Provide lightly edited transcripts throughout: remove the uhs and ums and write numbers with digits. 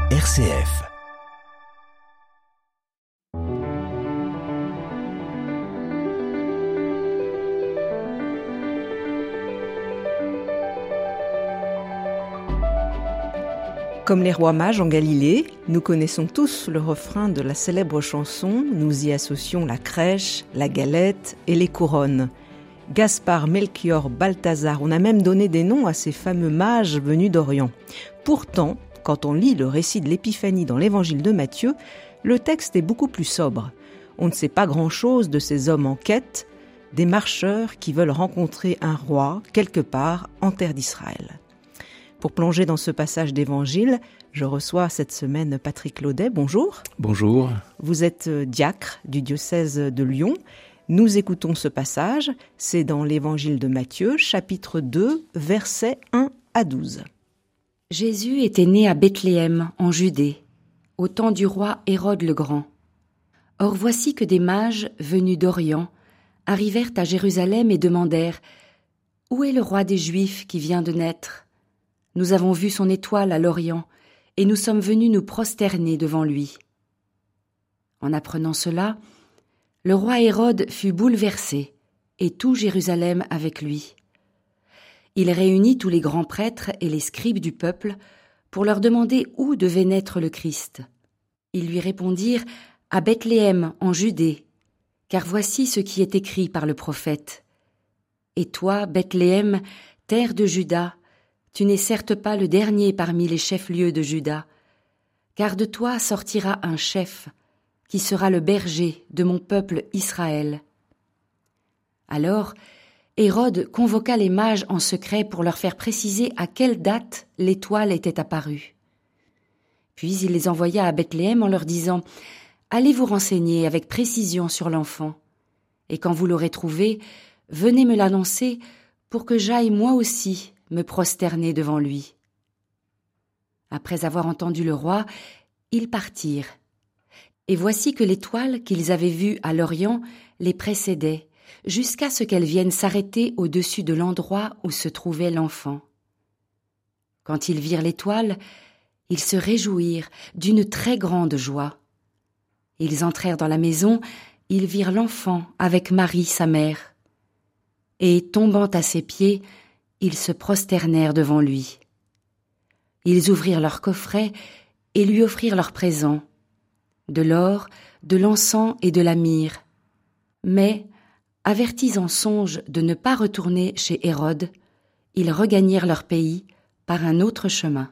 RCF. Comme les rois mages en Galilée, nous connaissons tous le refrain de la célèbre chanson. Nous y associons la crèche, la galette et les couronnes. Gaspard, Melchior, Balthazar, on a même donné des noms à ces fameux mages venus d'Orient. Pourtant, quand on lit le récit de l'Épiphanie dans l'évangile de Matthieu, le texte est beaucoup plus sobre. On ne sait pas grand-chose de ces hommes en quête, des marcheurs qui veulent rencontrer un roi quelque part en terre d'Israël. Pour plonger dans ce passage d'évangile, je reçois cette semaine Patrick Laudet. Bonjour. Bonjour. Vous êtes diacre du diocèse de Lyon. Nous écoutons ce passage, c'est dans l'évangile de Matthieu, chapitre 2, versets 1 à 12. Jésus était né à Bethléem, en Judée, au temps du roi Hérode le Grand. Or voici que des mages, venus d'Orient, arrivèrent à Jérusalem et demandèrent « Où est le roi des Juifs qui vient de naître ? Nous avons vu son étoile à l'Orient, et nous sommes venus nous prosterner devant lui. » En apprenant cela, le roi Hérode fut bouleversé, et tout Jérusalem avec lui. Il réunit tous les grands prêtres et les scribes du peuple pour leur demander où devait naître le Christ. Ils lui répondirent « À Bethléem, en Judée, car voici ce qui est écrit par le prophète. Et toi, Bethléem, terre de Juda, tu n'es certes pas le dernier parmi les chefs-lieux de Juda, car de toi sortira un chef, qui sera le berger de mon peuple Israël. » Alors, Hérode convoqua les mages en secret pour leur faire préciser à quelle date l'étoile était apparue. Puis il les envoya à Bethléem en leur disant « Allez vous renseigner avec précision sur l'enfant, et quand vous l'aurez trouvé, venez me l'annoncer pour que j'aille moi aussi me prosterner devant lui. » Après avoir entendu le roi, ils partirent. Et voici que l'étoile qu'ils avaient vue à l'Orient les précédait, jusqu'à ce qu'elle vienne s'arrêter au-dessus de l'endroit où se trouvait l'enfant. Quand ils virent l'étoile, ils se réjouirent d'une très grande joie. Ils entrèrent dans la maison, ils virent l'enfant avec Marie, sa mère. Et, tombant à ses pieds, ils se prosternèrent devant lui. Ils ouvrirent leurs coffrets et lui offrirent leurs présents, de l'or, de l'encens et de la myrrhe. Mais, avertis en songe de ne pas retourner chez Hérode, ils regagnèrent leur pays par un autre chemin.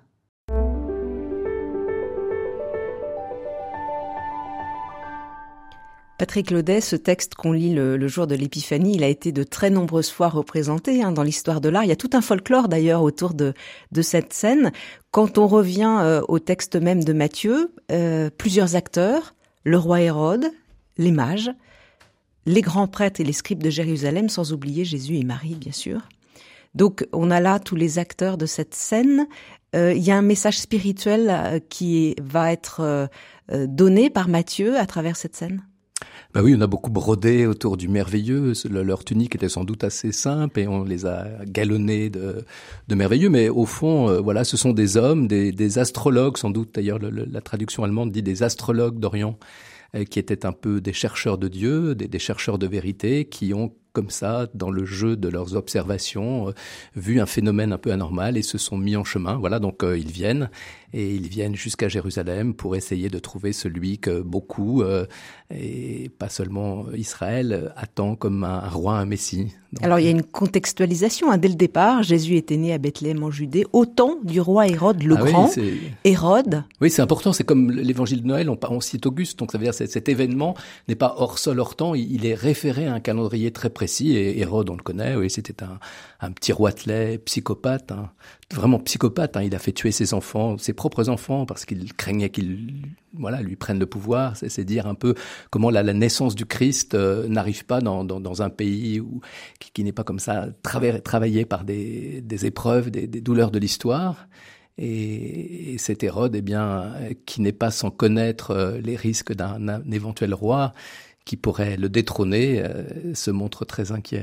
Patrick Laudet, ce texte qu'on lit le jour de l'Épiphanie, il a été de très nombreuses fois représenté dans l'histoire de l'art. Il y a tout un folklore d'ailleurs autour de cette scène. Quand on revient au texte même de Matthieu, plusieurs acteurs, le roi Hérode, les mages, les grands prêtres et les scribes de Jérusalem, sans oublier Jésus et Marie, bien sûr. Donc on a là tous les acteurs de cette scène. Il y a un message spirituel qui va être donné par Matthieu à travers cette scène. Bah oui, on a beaucoup brodé autour du merveilleux. Leur tunique était sans doute assez simple et on les a galonnés de merveilleux. Mais au fond, voilà, ce sont des hommes, des astrologues, sans doute. D'ailleurs, la traduction allemande dit des astrologues d'Orient, qui étaient un peu des chercheurs de Dieu, des chercheurs de vérité, qui ont comme ça, dans le jeu de leurs observations, vu un phénomène un peu anormal et se sont mis en chemin. Voilà, donc ils viennent jusqu'à Jérusalem pour essayer de trouver celui que beaucoup, et pas seulement Israël, attend comme un roi, un messie. Donc, alors il y a une contextualisation. Dès le départ, Jésus était né à Bethléem en Judée, au temps du roi Hérode le Grand. Oui, Hérode. Oui, c'est important. C'est comme l'évangile de Noël, on cite Auguste. Donc ça veut dire que cet événement n'est pas hors sol, hors temps. Il est référé à un calendrier très précis. Et Hérode, on le connaît, oui, c'était un petit roitelet, psychopathe, vraiment psychopathe. Il a fait tuer ses enfants, ses propres enfants, parce qu'il craignait qu'ils lui prennent le pouvoir. C'est dire un peu comment la naissance du Christ n'arrive pas dans un pays qui n'est pas comme ça travaillé par des épreuves, des douleurs de l'histoire. Et cet Hérode, qui n'est pas sans connaître les risques d'un éventuel roi qui pourrait le détrôner, se montre très inquiet.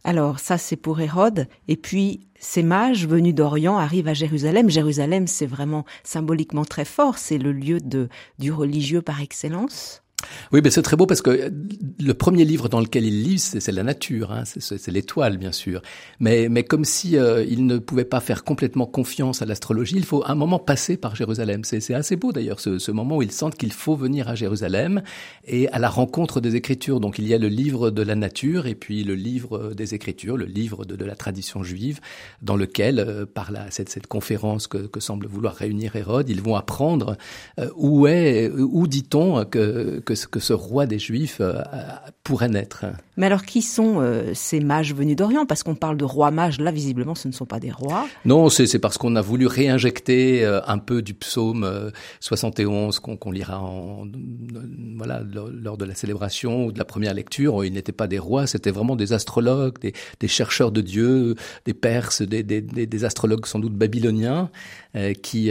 Alors ça, c'est pour Hérode. Et puis, ces mages venus d'Orient arrivent à Jérusalem. Jérusalem, c'est vraiment symboliquement très fort. C'est le lieu du religieux par excellence. Oui, mais c'est très beau parce que le premier livre dans lequel il lit, c'est la nature, hein, c'est l'étoile, bien sûr. Mais comme si il ne pouvait pas faire complètement confiance à l'astrologie, il faut un moment passer par Jérusalem. C'est assez beau d'ailleurs, ce moment où ils sentent qu'il faut venir à Jérusalem et à la rencontre des Écritures. Donc il y a le livre de la nature et puis le livre des Écritures, le livre de la tradition juive, dans lequel, par cette conférence que semble vouloir réunir Hérode, ils vont apprendre où dit-on que ce roi des Juifs pourrait naître. Mais alors, qui sont ces mages venus d'Orient? Parce qu'on parle de rois mages, là, visiblement, ce ne sont pas des rois. Non, c'est parce qu'on a voulu réinjecter un peu du psaume 71 qu'on lira lors de la célébration ou de la première lecture. Ils n'étaient pas des rois, c'était vraiment des astrologues, des chercheurs de Dieu, des Perses, des astrologues sans doute babyloniens, qui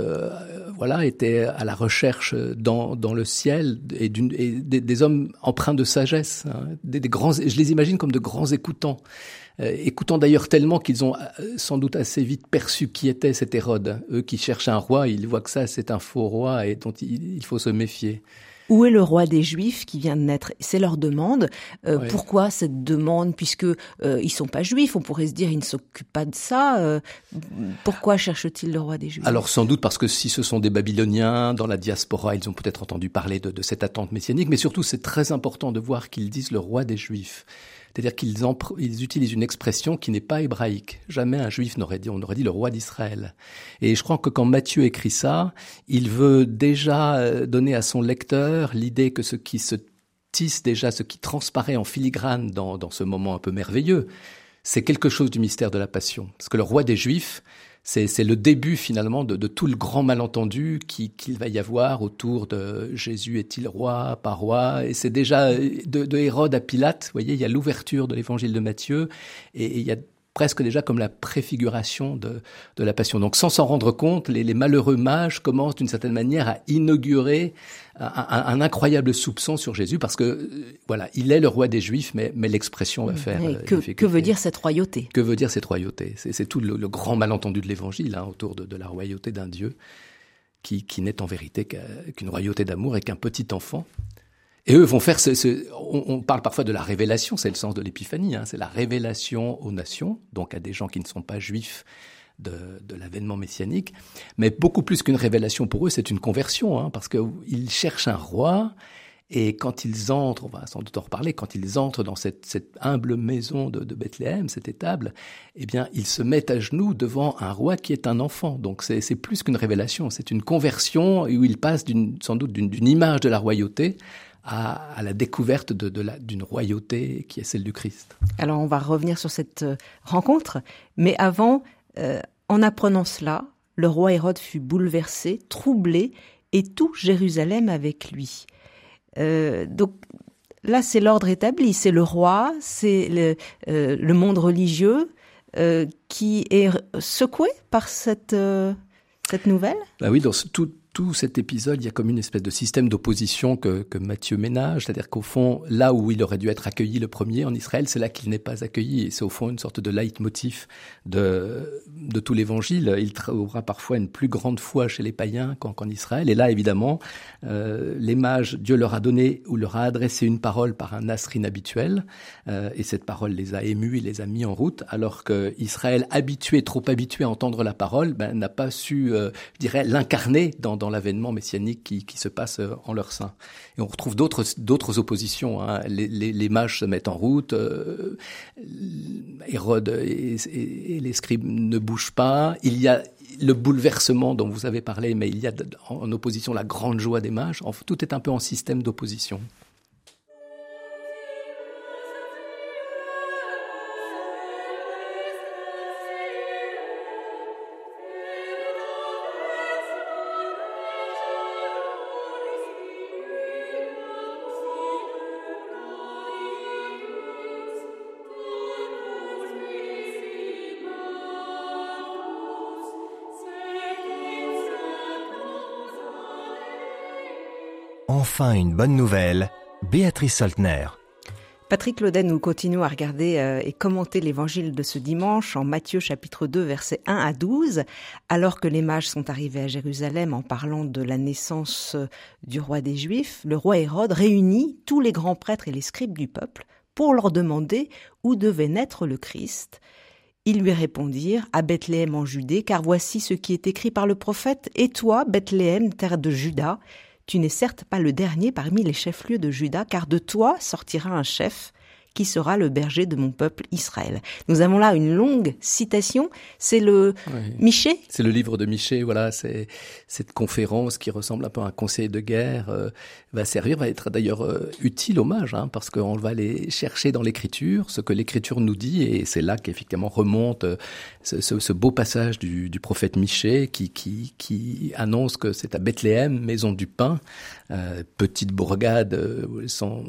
étaient à la recherche dans le ciel et des hommes empreints de sagesse, hein, des grands. Je les imagine comme de grands écoutants, écoutant d'ailleurs tellement qu'ils ont sans doute assez vite perçu qui était cet Hérode. Eux qui cherchent un roi, ils voient que ça c'est un faux roi et dont il faut se méfier. Où est le roi des Juifs qui vient de naître? C'est leur demande. Oui. Pourquoi cette demande? Puisque ils sont pas juifs, on pourrait se dire ils ne s'occupent pas de ça. Pourquoi cherchent-ils le roi des Juifs? Alors sans doute parce que si ce sont des Babyloniens dans la diaspora, ils ont peut-être entendu parler de cette attente messianique, mais surtout c'est très important de voir qu'ils disent le roi des Juifs. C'est-à-dire qu'ils utilisent une expression qui n'est pas hébraïque. Jamais un juif n'aurait dit, on aurait dit le roi d'Israël. Et je crois que quand Matthieu écrit ça, il veut déjà donner à son lecteur l'idée que ce qui se tisse déjà, ce qui transparaît en filigrane dans ce moment un peu merveilleux, c'est quelque chose du mystère de la Passion. Parce que le roi des Juifs, c'est le début finalement de tout le grand malentendu qu'il va y avoir autour de Jésus est-il roi, pas roi, et c'est déjà de Hérode à Pilate, vous voyez, il y a l'ouverture de l'évangile de Matthieu, et il y a presque déjà comme la préfiguration de la Passion. Donc sans s'en rendre compte, les malheureux mages commencent d'une certaine manière à inaugurer un incroyable soupçon sur Jésus parce que il est le roi des Juifs, mais l'expression va faire. Que veut dire cette royauté? Que veut dire cette royauté? C'est tout le grand malentendu de l'Évangile autour de la royauté d'un Dieu qui n'est en vérité qu'une royauté d'amour et qu'un petit enfant. Et eux vont faire on parle parfois de la révélation, c'est le sens de l'épiphanie, c'est la révélation aux nations, donc à des gens qui ne sont pas juifs de l'avènement messianique, mais beaucoup plus qu'une révélation pour eux, c'est une conversion, parce qu'ils cherchent un roi, et quand ils entrent, on va sans doute en reparler, quand ils entrent dans cette humble maison de Bethléem, cette étable, eh bien, ils se mettent à genoux devant un roi qui est un enfant. Donc c'est plus qu'une révélation, c'est une conversion où ils passent sans doute d'une image de la royauté à la découverte d'une royauté qui est celle du Christ. Alors on va revenir sur cette rencontre, mais avant, en apprenant cela, le roi Hérode fut bouleversé, troublé, et tout Jérusalem avec lui. Donc là c'est l'ordre établi, c'est le roi, c'est le monde religieux qui est secoué par cette nouvelle. Bah oui, dans tout cet épisode, il y a comme une espèce de système d'opposition que Matthieu ménage, c'est-à-dire qu'au fond, là où il aurait dû être accueilli le premier en Israël, c'est là qu'il n'est pas accueilli, et c'est au fond une sorte de leitmotiv de tout l'évangile. Il trouvera parfois une plus grande foi chez les païens qu'en Israël, et là, évidemment, les mages, Dieu leur a donné ou leur a adressé une parole par un astre inhabituel, et cette parole les a émus et les a mis en route, alors que Israël, trop habitué à entendre la parole, n'a pas su, je dirais, l'incarner dans l'avènement messianique qui se passe en leur sein. Et on retrouve d'autres oppositions. Les mages se mettent en route, Hérode et les scribes ne bougent pas. Il y a le bouleversement dont vous avez parlé, mais il y a en opposition la grande joie des mages. Tout est un peu en système d'opposition. Enfin une bonne nouvelle, Béatrice Soltner. Patrick Laudet, nous continuons à regarder et commenter l'évangile de ce dimanche en Matthieu chapitre 2 versets 1 à 12. Alors que les mages sont arrivés à Jérusalem en parlant de la naissance du roi des Juifs, le roi Hérode réunit tous les grands prêtres et les scribes du peuple pour leur demander où devait naître le Christ. Ils lui répondirent « À Bethléem en Judée, car voici ce qui est écrit par le prophète. Et toi, Bethléem, terre de Juda, tu n'es certes pas le dernier parmi les chefs-lieux de Juda, car de toi sortira un chef qui sera le berger de mon peuple Israël. » Nous avons là une longue citation, c'est le Michée. C'est le livre de Michée, voilà, c'est cette conférence qui ressemble un peu à un conseil de guerre, va être d'ailleurs utile aux mages, parce qu'on va aller chercher dans l'écriture ce que l'écriture nous dit, et c'est là qu'effectivement remonte ce beau passage du prophète Michée qui annonce que c'est à Bethléem, maison du pain, petite bourgade sans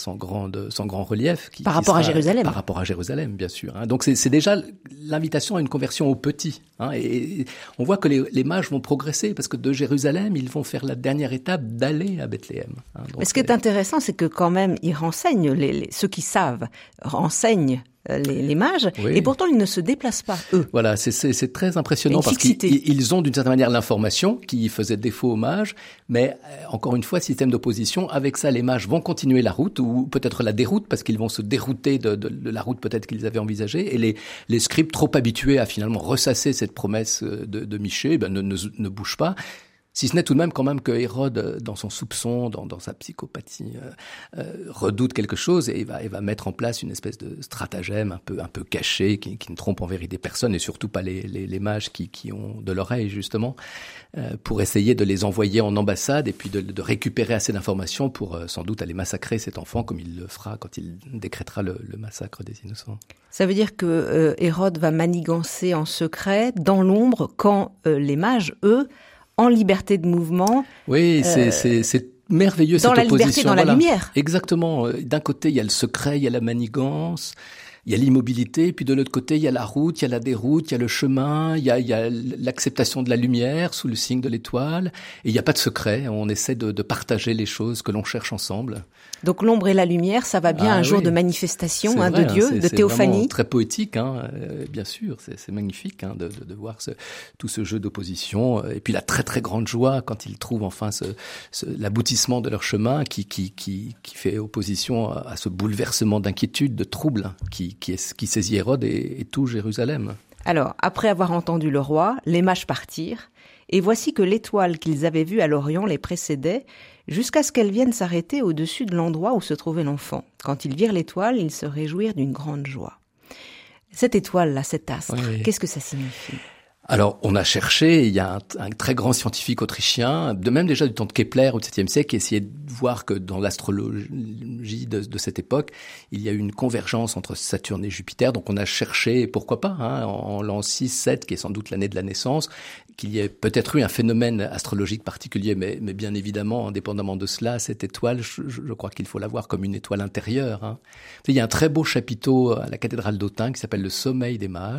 grand relief. Par rapport à Jérusalem. Par rapport à Jérusalem, bien sûr. Donc c'est déjà l'invitation à une conversion au petit. Et on voit que les mages vont progresser parce que de Jérusalem, ils vont faire la dernière étape d'aller à Bethléem. Mais ce qui est intéressant, c'est que quand même, ils renseignent, ceux qui savent, renseignent les mages, et pourtant ils ne se déplacent pas, eux. Voilà, c'est très impressionnant parce qu'ils ont d'une certaine manière l'information qui faisait défaut aux mages, mais encore une fois, système d'opposition, avec ça les mages vont continuer la route, ou peut-être la déroute, parce qu'ils vont se dérouter de la route peut-être qu'ils avaient envisagée, et les scribes trop habitués à finalement ressasser cette promesse de Michée, ne bougent pas. Si ce n'est tout de même quand même que Hérode, dans son soupçon, dans sa psychopathie, redoute quelque chose et va mettre en place une espèce de stratagème un peu caché qui ne trompe en vérité personne et surtout pas les mages qui ont de l'oreille justement, pour essayer de les envoyer en ambassade et puis de récupérer assez d'informations pour sans doute aller massacrer cet enfant comme il le fera quand il décrétera le massacre des innocents. Ça veut dire que Hérode va manigancer en secret, dans l'ombre, quand les mages, eux, en liberté de mouvement. Oui, c'est merveilleux cette opposition. Dans la liberté, dans la lumière. Exactement. D'un côté, il y a le secret, il y a la manigance, il y a l'immobilité, puis de l'autre côté, il y a la route, il y a la déroute, il y a le chemin, il y a l'acceptation de la lumière sous le signe de l'étoile, et il n'y a pas de secret. On essaie de partager les choses que l'on cherche ensemble. Donc l'ombre et la lumière, ça va bien jour de manifestation de Dieu, de théophanie. C'est très poétique, bien sûr, c'est magnifique de voir tout ce jeu d'opposition, et puis la très très grande joie quand ils trouvent enfin l'aboutissement de leur chemin qui fait opposition à ce bouleversement d'inquiétude, de trouble qui saisit Hérode et tout Jérusalem. Alors, après avoir entendu le roi, les mages partirent, et voici que l'étoile qu'ils avaient vue à l'Orient les précédait, jusqu'à ce qu'elle vienne s'arrêter au-dessus de l'endroit où se trouvait l'enfant. Quand ils virent l'étoile, ils se réjouirent d'une grande joie. Cette étoile-là, cet astre, qu'est-ce que ça signifie ? Alors, on a cherché, il y a un très grand scientifique autrichien, de même déjà du temps de Kepler au XVIIe siècle, qui essayait de voir que dans l'astrologie de cette époque, il y a eu une convergence entre Saturne et Jupiter. Donc on a cherché, pourquoi pas, en l'an 6, 7, qui est sans doute l'année de la naissance, qu'il y ait peut-être eu un phénomène astrologique particulier, mais bien évidemment, indépendamment de cela, cette étoile, je crois qu'il faut la voir comme une étoile intérieure. Il y a un très beau chapiteau à la cathédrale d'Autun qui s'appelle « Le sommeil des mages »,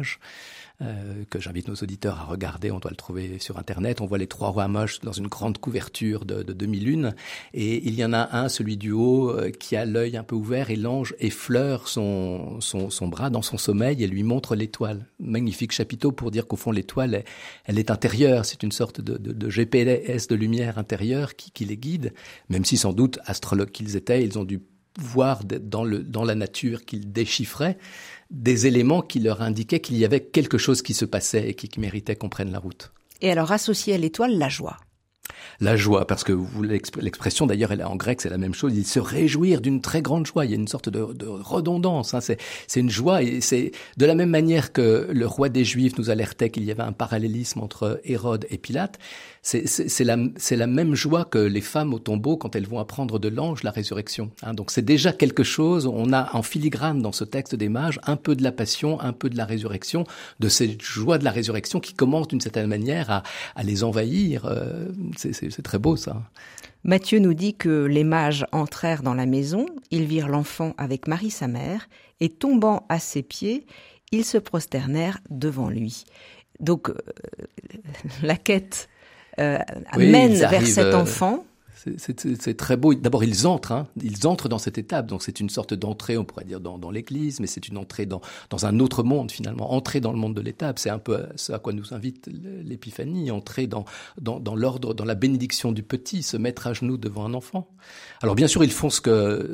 que j'invite nos auditeurs à regarder, on doit le trouver sur Internet. On voit les trois rois mages dans une grande couverture de demi-lune, et il y en a un, celui du haut, qui a l'œil un peu ouvert, et l'ange effleure son bras dans son sommeil et lui montre l'étoile. Magnifique chapiteau pour dire qu'au fond l'étoile, elle est intérieure, c'est une sorte de GPS de lumière intérieure qui les guide, même si sans doute, astrologues qu'ils étaient, ils ont dû voir dans la nature qu'ils déchiffraient des éléments qui leur indiquaient qu'il y avait quelque chose qui se passait et qui méritait qu'on prenne la route. Et alors, associé à l'étoile, la joie. La joie, parce que l'expression d'ailleurs, elle en grec, c'est la même chose. Ils se réjouirent d'une très grande joie. Il y a une sorte de redondance. C'est une joie, et c'est de la même manière que le roi des Juifs nous alertait qu'il y avait un parallélisme entre Hérode et Pilate. C'est la même joie que les femmes au tombeau quand elles vont apprendre de l'ange la résurrection. Donc c'est déjà quelque chose. On a en filigrane dans ce texte des mages un peu de la passion, un peu de la résurrection, de cette joie de la résurrection qui commence d'une certaine manière à les envahir. C'est très beau, ça. Matthieu nous dit que les mages entrèrent dans la maison, ils virent l'enfant avec Marie sa mère, et tombant à ses pieds, ils se prosternèrent devant lui. Donc, la quête mène vers cet enfant. C'est très beau. D'abord, ils entrent dans cette étape. Donc, c'est une sorte d'entrée, on pourrait dire, dans l'Église, mais c'est une entrée dans un autre monde, finalement. Entrer dans le monde de l'étape, c'est un peu ce à quoi nous invite l'Épiphanie. Entrer dans l'ordre, dans la bénédiction du petit, se mettre à genoux devant un enfant. Alors, bien sûr, ils font ce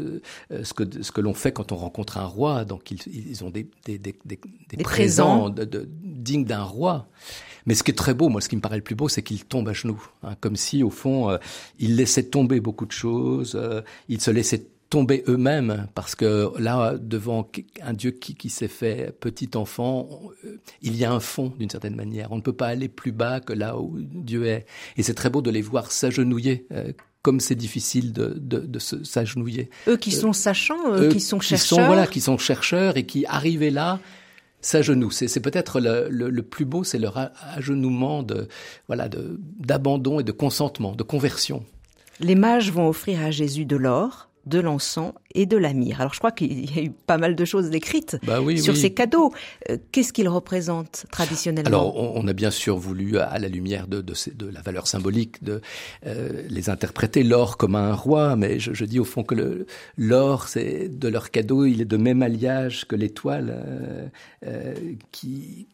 que l'on fait quand on rencontre un roi. Donc, ils ont des présents dignes d'un roi. Mais ce qui est très beau, moi, ce qui me paraît le plus beau, c'est qu'ils tombent à genoux, comme si, au fond, ils laissaient tomber beaucoup de choses, ils se laissaient tomber eux-mêmes, parce que là, devant un Dieu qui s'est fait petit enfant, il y a un fond, d'une certaine manière. On ne peut pas aller plus bas que là où Dieu est. Et c'est très beau de les voir s'agenouiller, comme c'est difficile de s'agenouiller. Eux qui sont sachants, qui sont chercheurs. Qui sont chercheurs et qui, arrivés là, s'agenouillent. C'est peut-être le plus beau, c'est leur agenouillement d'abandon et de consentement, de conversion. Les mages vont offrir à Jésus de l'or, de l'encens et de la myrrhe. Alors je crois qu'il y a eu pas mal de choses décrites sur ces cadeaux. Qu'est-ce qu'ils représentent traditionnellement ? Alors on a bien sûr voulu, à la lumière de la valeur symbolique, les interpréter l'or comme un roi, mais je dis au fond que l'or, c'est de leur cadeau, il est de même alliage que l'étoile qui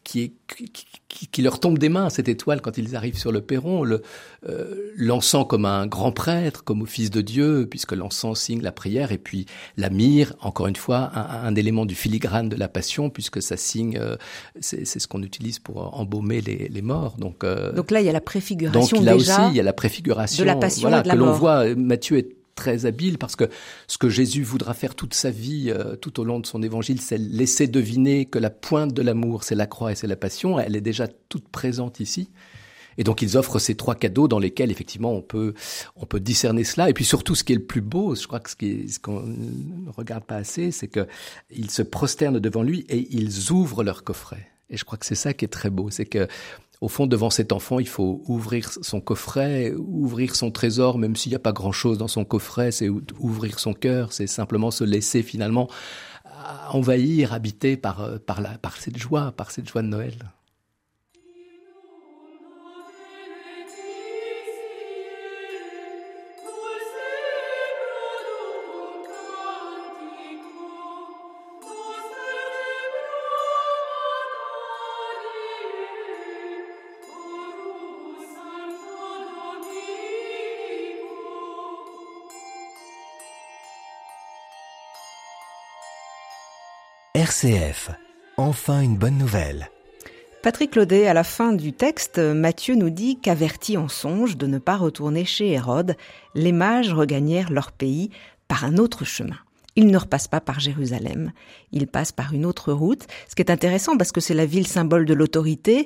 leur tombe des mains, cette étoile, quand ils arrivent sur le perron. L'encens comme un grand prêtre, comme au Fils de Dieu, puisque l'encens signe la prière, et puis la myrrhe, encore une fois, un élément du filigrane de la Passion, puisque ça signe, c'est ce qu'on utilise pour embaumer les morts. Donc là, il y a la préfiguration donc là aussi, il y a la préfiguration de la Passion et de la que mort. l'on voit. Matthieu est très habile, parce que ce que Jésus voudra faire toute sa vie, tout au long de son évangile, c'est laisser deviner que la pointe de l'amour, c'est la croix et c'est la Passion. Elle est déjà toute présente ici. Et donc, ils offrent ces trois cadeaux dans lesquels, effectivement, on peut discerner cela. Et puis, surtout, ce qui est le plus beau, je crois que ce qu'on ne regarde pas assez, c'est qu'ils se prosternent devant lui et ils ouvrent leur coffret. Et je crois que c'est ça qui est très beau. C'est que, au fond, devant cet enfant, il faut ouvrir son coffret, ouvrir son trésor, même s'il n'y a pas grand-chose dans son coffret. C'est ouvrir son cœur, c'est simplement se laisser, finalement, envahir, habiter par cette joie de Noël. RCF, enfin une bonne nouvelle. Patrick Laudet, à la fin du texte, Matthieu nous dit qu'avertis en songe de ne pas retourner chez Hérode, les mages regagnèrent leur pays par un autre chemin. Ils ne repassent pas par Jérusalem, ils passent par une autre route. Ce qui est intéressant parce que c'est la ville symbole de l'autorité,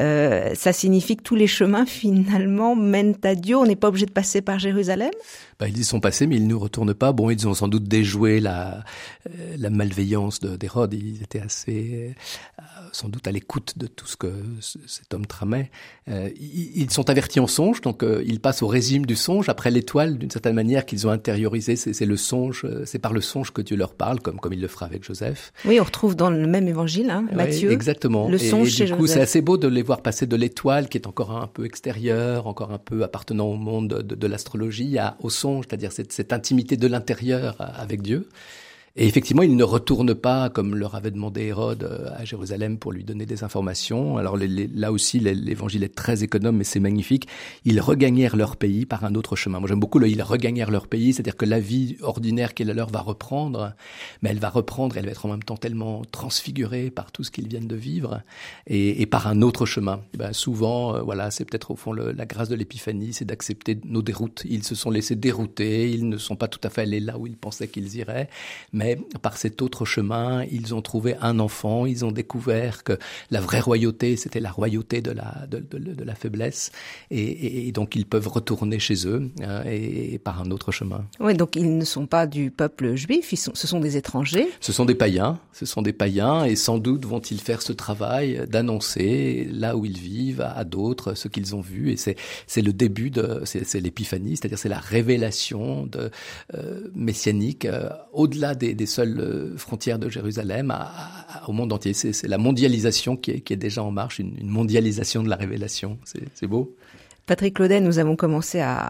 ça signifie que tous les chemins finalement mènent à Dieu. On n'est pas obligé de passer par Jérusalem ? Ils y sont passés, mais ils ne retournent pas. Bon, ils ont sans doute déjoué la malveillance d'Hérode. Ils étaient assez, sans doute, à l'écoute de tout ce que cet homme tramait. Ils sont avertis en songe, donc ils passent au régime du songe, après l'étoile, d'une certaine manière, qu'ils ont intériorisé. C'est le songe, c'est par le songe que Dieu leur parle, comme il le fera avec Joseph. Oui, on retrouve dans le même évangile, Matthieu. Oui, exactement. Le songe chez Joseph. Du coup, c'est assez beau de les voir passer de l'étoile, qui est encore un peu extérieure, encore un peu appartenant au monde de l'astrologie, au songe, c'est-à-dire cette intimité de l'intérieur avec Dieu. Et effectivement, ils ne retournent pas, comme leur avait demandé Hérode, à Jérusalem pour lui donner des informations. Alors là aussi, l'évangile est très économe, mais c'est magnifique. Ils regagnèrent leur pays par un autre chemin. Moi, j'aime beaucoup ils regagnèrent leur pays, c'est-à-dire que la vie ordinaire qui est la leur va reprendre, mais elle va être en même temps tellement transfigurée par tout ce qu'ils viennent de vivre, et par un autre chemin. Souvent, c'est peut-être au fond la grâce de l'épiphanie, c'est d'accepter nos déroutes. Ils se sont laissés dérouter, ils ne sont pas tout à fait allés là où ils pensaient qu'ils iraient, mais par cet autre chemin, ils ont trouvé un enfant, ils ont découvert que la vraie royauté, c'était la royauté de la faiblesse, et donc ils peuvent retourner chez eux, et par un autre chemin. Oui, donc ils ne sont pas du peuple juif, ce sont des étrangers. Ce sont des païens, et sans doute vont-ils faire ce travail d'annoncer là où ils vivent à d'autres ce qu'ils ont vu, et c'est le début c'est l'épiphanie, c'est-à-dire c'est la révélation messianique au-delà des seules frontières de Jérusalem au monde entier. C'est la mondialisation qui est déjà en marche, une mondialisation de la révélation. C'est beau. Patrick Laudet, nous avons commencé à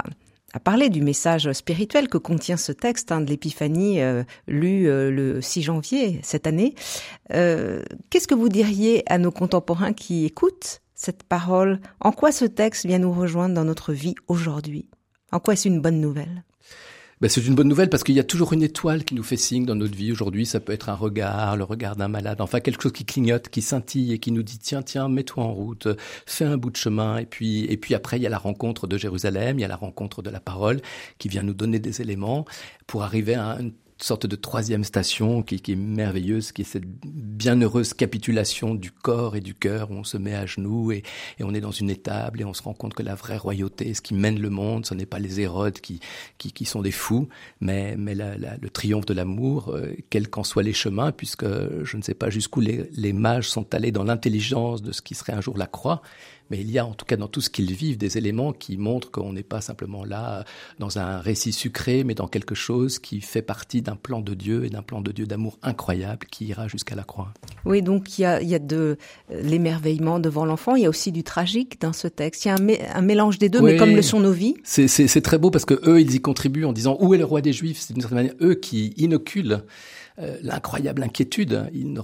a parlé du message spirituel que contient ce texte de l'Épiphanie lu le 6 janvier cette année. Qu'est-ce que vous diriez à nos contemporains qui écoutent cette parole? En quoi ce texte vient nous rejoindre dans notre vie aujourd'hui? En quoi est-ce une bonne nouvelle? C'est une bonne nouvelle parce qu'il y a toujours une étoile qui nous fait signe dans notre vie. Aujourd'hui, ça peut être un regard, le regard d'un malade, enfin quelque chose qui clignote, qui scintille et qui nous dit tiens, mets-toi en route, fais un bout de chemin. Et puis après, il y a la rencontre de Jérusalem, il y a la rencontre de la parole qui vient nous donner des éléments pour arriver à une sorte de troisième station qui est merveilleuse, qui est cette bienheureuse capitulation du corps et du cœur où on se met à genoux et on est dans une étable et on se rend compte que la vraie royauté, ce qui mène le monde, ce n'est pas les Hérodes qui sont des fous, mais le triomphe de l'amour, quels qu'en soient les chemins, puisque je ne sais pas jusqu'où les mages sont allés dans l'intelligence de ce qui serait un jour la croix. Mais il y a en tout cas dans tout ce qu'ils vivent des éléments qui montrent qu'on n'est pas simplement là dans un récit sucré, mais dans quelque chose qui fait partie d'un plan de Dieu et d'un plan de Dieu d'amour incroyable qui ira jusqu'à la croix. Oui, donc il y a de l'émerveillement devant l'enfant, il y a aussi du tragique dans ce texte. Il y a un mélange des deux, oui, mais comme le sont nos vies. C'est très beau parce que eux, ils y contribuent en disant où est le roi des Juifs? C'est d'une certaine manière eux qui inoculent l'incroyable inquiétude.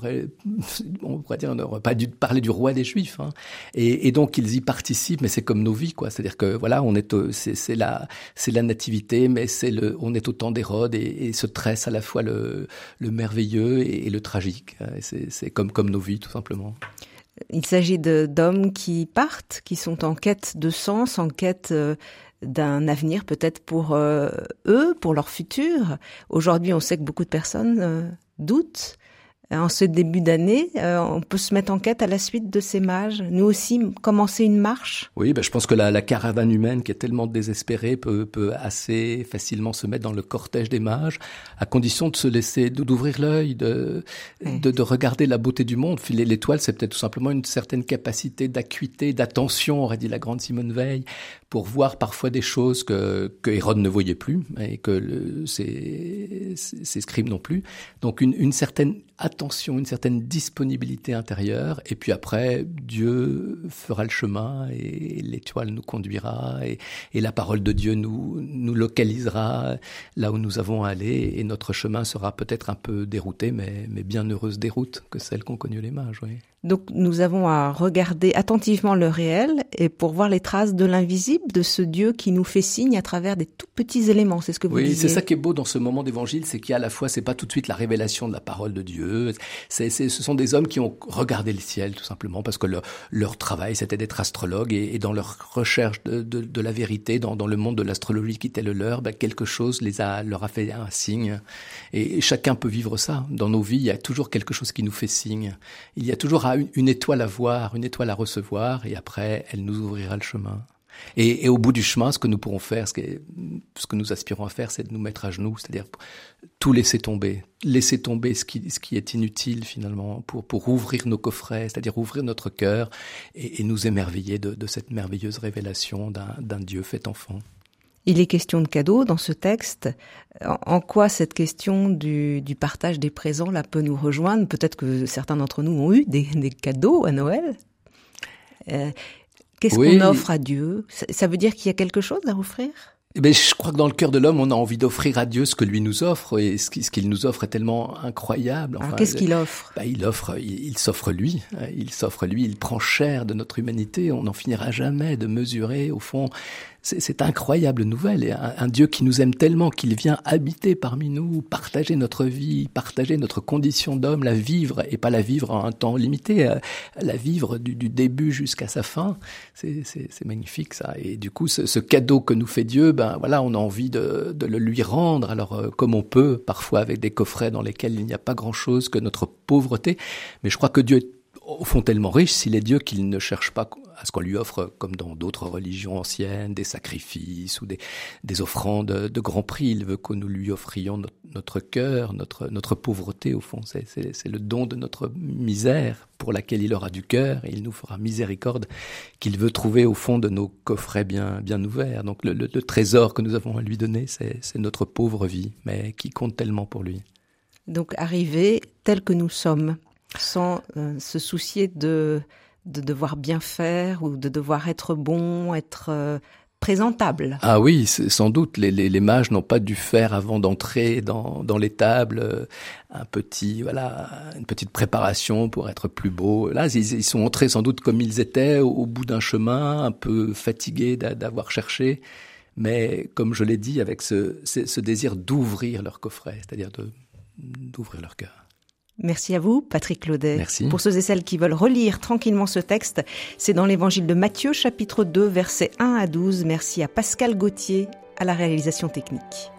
On n'aurait pas dû parler du roi des Juifs. Et donc ils y participent, mais c'est comme nos vies, quoi. C'est-à-dire que voilà, c'est la nativité, mais on est au temps d'Hérode et se tresse à la fois le merveilleux et le tragique. C'est comme nos vies, tout simplement. Il s'agit d'hommes qui partent, qui sont en quête de sens, en quête d'un avenir peut-être pour eux, pour leur futur. Aujourd'hui, on sait que beaucoup de personnes doutent. En ce début d'année, on peut se mettre en quête à la suite de ces mages. Nous aussi, commencer une marche. Oui, je pense que la caravane humaine qui est tellement désespérée peut assez facilement se mettre dans le cortège des mages, à condition de se laisser, d'ouvrir l'œil, de regarder la beauté du monde. L'étoile, c'est peut-être tout simplement une certaine capacité d'acuité, d'attention, aurait dit la grande Simone Veil, pour voir parfois des choses que Hérode ne voyait plus et que ses scribes non plus. Donc une certaine attention, une certaine disponibilité intérieure, et puis après, Dieu fera le chemin et l'étoile nous conduira et la parole de Dieu nous localisera là où nous avons à aller et notre chemin sera peut-être un peu dérouté, mais bien heureuse déroute que celle qu'ont connue les mages, oui. Donc nous avons à regarder attentivement le réel et pour voir les traces de l'invisible, de ce Dieu qui nous fait signe à travers des tout petits éléments, c'est ce que vous disiez. Oui, c'est ça qui est beau dans ce moment d'évangile, c'est qu'il y a à la fois, c'est pas tout de suite la révélation de la parole de Dieu, ce sont des hommes qui ont regardé le ciel tout simplement parce que leur travail c'était d'être astrologue et dans leur recherche de la vérité, dans le monde de l'astrologie qui était le leur, quelque chose leur a fait un signe et chacun peut vivre ça. Dans nos vies, il y a toujours quelque chose qui nous fait signe. Il y a toujours une étoile à voir, une étoile à recevoir, et après, elle nous ouvrira le chemin. Et au bout du chemin, ce que nous pourrons faire, ce que nous aspirons à faire, c'est de nous mettre à genoux, c'est-à-dire tout laisser tomber ce qui est inutile finalement, pour ouvrir nos coffrets, c'est-à-dire ouvrir notre cœur et nous émerveiller de cette merveilleuse révélation d'un Dieu fait enfant. Il est question de cadeaux dans ce texte. En quoi cette question du partage des présents là peut nous rejoindre? Peut-être que certains d'entre nous ont eu des cadeaux à Noël. Qu'est-ce qu'on offre à Dieu? Ça veut dire qu'il y a quelque chose à offrir? Je crois que dans le cœur de l'homme, on a envie d'offrir à Dieu ce que lui nous offre, et ce qu'il nous offre est tellement incroyable. Alors, qu'est-ce qu'il offre? Il s'offre lui. Il prend chair de notre humanité. On n'en finira jamais de mesurer, au fond, cette incroyable nouvelle. Et un Dieu qui nous aime tellement qu'il vient habiter parmi nous, partager notre vie, partager notre condition d'homme, la vivre, et pas la vivre en un temps limité, la vivre du début jusqu'à sa fin. C'est magnifique, ça. Et du coup, ce cadeau que nous fait Dieu, on a envie de le lui rendre. Alors, comme on peut, parfois avec des coffrets dans lesquels il n'y a pas grand-chose que notre pauvreté. Mais je crois que Dieu est au fond tellement riche, s'il est Dieu, qu'il ne cherche pas à ce qu'on lui offre, comme dans d'autres religions anciennes, des sacrifices ou des offrandes de grand prix. Il veut que nous lui offrions notre cœur, notre pauvreté, au fond. C'est le don de notre misère pour laquelle il aura du cœur et il nous fera miséricorde, qu'il veut trouver au fond de nos coffrets bien ouverts. Donc le trésor que nous avons à lui donner, c'est notre pauvre vie, mais qui compte tellement pour lui. Donc arriver tel que nous sommes, sans se soucier de devoir bien faire ou de devoir être bon, être présentable. Ah oui, sans doute. Les mages n'ont pas dû faire avant d'entrer dans l'étable une petite préparation pour être plus beaux. Là, ils sont entrés sans doute comme ils étaient, au bout d'un chemin, un peu fatigués d'avoir cherché, mais comme je l'ai dit, avec ce désir d'ouvrir leur coffret, c'est-à-dire d'ouvrir leur cœur. Merci à vous, Patrick Claudet. Merci. Pour ceux et celles qui veulent relire tranquillement ce texte, c'est dans l'Évangile de Matthieu, chapitre 2, versets 1 à 12. Merci à Pascal Gauthier, à la réalisation technique.